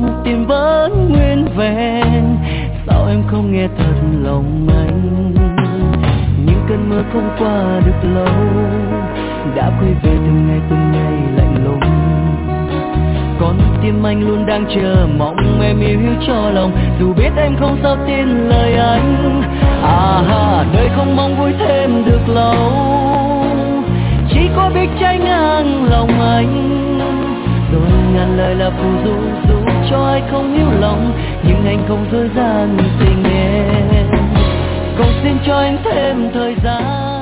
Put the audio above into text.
tim vẫn nguyên vẹn. Sao em không nghe thật lòng anh? Những cơn mưa không qua được lâu, đã quay về từng ngày lạnh lùng. Con tim anh luôn đang chờ mong em yêu cho lòng, dù biết em không sao tin lời anh. Đời không mong vui thêm được lâu, chỉ có biết trái ngang lòng anh. Rồi ngàn lời là phù du giúp cho ai không hiểu lòng, nhưng anh không dối gian tình em. Cầu xin cho anh thêm thời gian.